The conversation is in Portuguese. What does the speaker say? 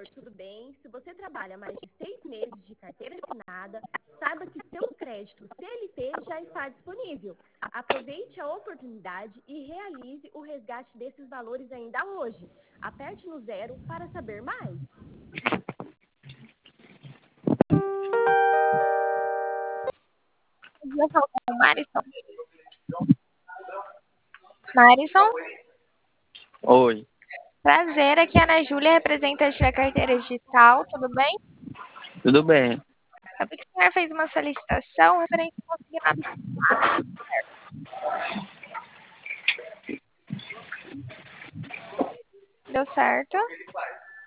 tudo bem? Se você trabalha mais de 6 meses de carteira assinada, saiba que seu crédito CLT já está disponível. Aproveite a oportunidade e realize o resgate desses valores ainda hoje. Aperte no 0 para saber mais. Eu falo com o Marison. Marison, Oi, prazer. Aqui é a Ana Júlia, representante da carteira digital, tudo bem? tudo bem? Eu vi que o senhor fez uma solicitação referente ao consignado. Deu certo?